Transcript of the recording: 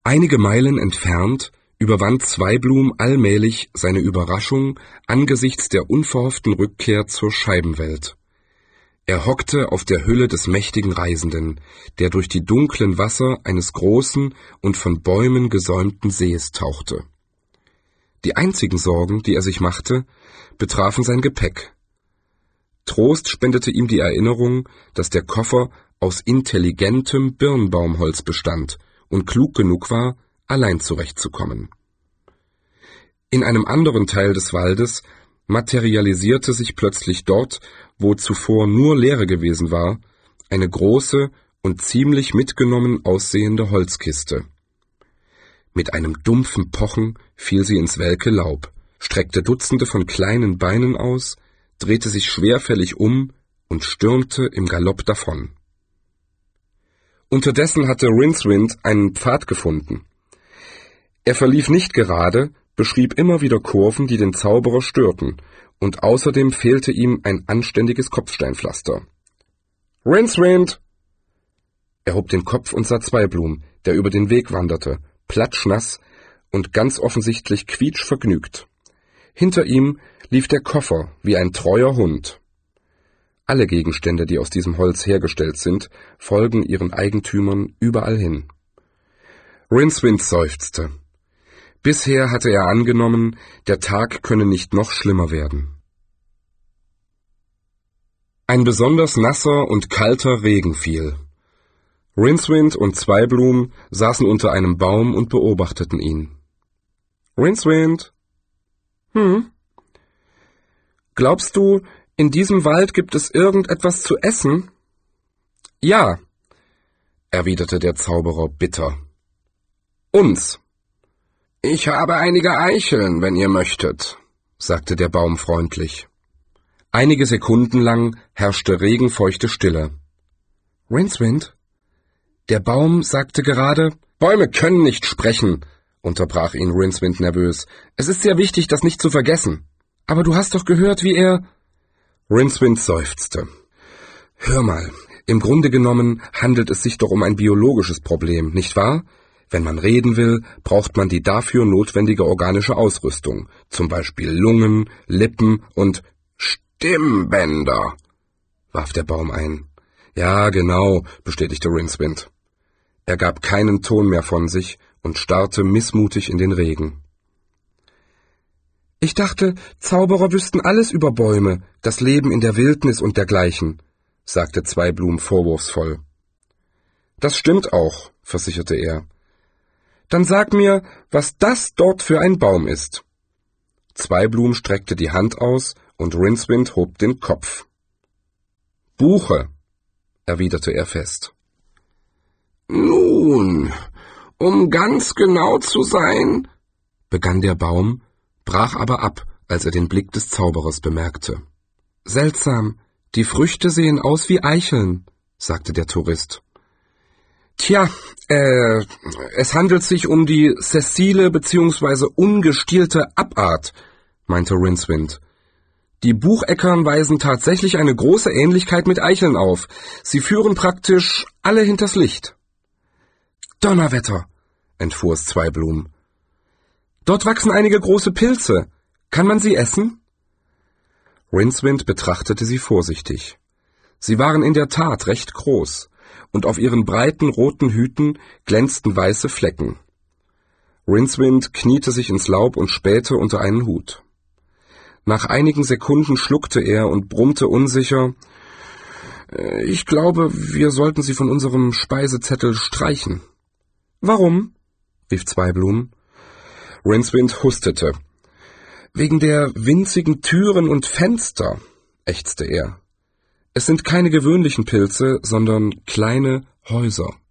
Einige Meilen entfernt überwand Zweiblum allmählich seine Überraschung angesichts der unverhofften Rückkehr zur Scheibenwelt. Er hockte auf der Hülle des mächtigen Reisenden, der durch die dunklen Wasser eines großen und von Bäumen gesäumten Sees tauchte. Die einzigen Sorgen, die er sich machte, betrafen sein Gepäck. Trost spendete ihm die Erinnerung, dass der Koffer aus intelligentem Birnbaumholz bestand und klug genug war, allein zurechtzukommen. In einem anderen Teil des Waldes materialisierte sich plötzlich dort, wo zuvor nur Leere gewesen war, eine große und ziemlich mitgenommen aussehende Holzkiste. Mit einem dumpfen Pochen fiel sie ins welke Laub, streckte Dutzende von kleinen Beinen aus, drehte sich schwerfällig um und stürmte im Galopp davon. Unterdessen hatte Rincewind einen Pfad gefunden. Er verlief nicht gerade, beschrieb immer wieder Kurven, die den Zauberer störten, und außerdem fehlte ihm ein anständiges Kopfsteinpflaster. »Rincewind!« Er hob den Kopf und sah Zweiblum, der über den Weg wanderte, platschnass und ganz offensichtlich quietschvergnügt. Hinter ihm lief der Koffer wie ein treuer Hund. Alle Gegenstände, die aus diesem Holz hergestellt sind, folgen ihren Eigentümern überall hin. Rincewind seufzte. Bisher hatte er angenommen, der Tag könne nicht noch schlimmer werden. Ein besonders nasser und kalter Regen fiel. Rincewind und Zweiblum saßen unter einem Baum und beobachteten ihn. »Rincewind?« »Glaubst du, in diesem Wald gibt es irgendetwas zu essen?« »Ja«, erwiderte der Zauberer bitter. »Uns.« »Ich habe einige Eicheln, wenn ihr möchtet«, sagte der Baum freundlich. Einige Sekunden lang herrschte regenfeuchte Stille. »Rincewind?« Der Baum sagte gerade, »Bäume können nicht sprechen«, unterbrach ihn Rincewind nervös. »Es ist sehr wichtig, das nicht zu vergessen.« »Aber du hast doch gehört, wie er...« Rincewind seufzte. »Hör mal, im Grunde genommen handelt es sich doch um ein biologisches Problem, nicht wahr? Wenn man reden will, braucht man die dafür notwendige organische Ausrüstung, zum Beispiel Lungen, Lippen und Stimmbänder«, warf der Baum ein. »Ja, genau«, bestätigte Rincewind. Er gab keinen Ton mehr von sich und starrte missmutig in den Regen. »Ich dachte, Zauberer wüssten alles über Bäume, das Leben in der Wildnis und dergleichen«, sagte Zweiblum vorwurfsvoll. »Das stimmt auch«, versicherte er. »Dann sag mir, was das dort für ein Baum ist.« Zweiblum streckte die Hand aus und Rincewind hob den Kopf. »Buche«, erwiderte er fest. »Nun, um ganz genau zu sein«, begann der Baum, brach aber ab, als er den Blick des Zauberers bemerkte. »Seltsam, die Früchte sehen aus wie Eicheln«, sagte der Tourist. »Tja, es handelt sich um die sessile bzw. ungestielte Abart«, meinte Rincewind. »Die Bucheckern weisen tatsächlich eine große Ähnlichkeit mit Eicheln auf. Sie führen praktisch alle hinters Licht.« »Donnerwetter«, entfuhr es Zweiblum. »Dort wachsen einige große Pilze. Kann man sie essen?« Rincewind betrachtete sie vorsichtig. Sie waren in der Tat recht groß, und auf ihren breiten roten Hüten glänzten weiße Flecken. Rincewind kniete sich ins Laub und spähte unter einen Hut. Nach einigen Sekunden schluckte er und brummte unsicher, »Ich glaube, wir sollten sie von unserem Speisezettel streichen.« »Warum?« rief Zweiblum. Rincewind hustete. »Wegen der winzigen Türen und Fenster«, ächzte er. »Es sind keine gewöhnlichen Pilze, sondern kleine Häuser.«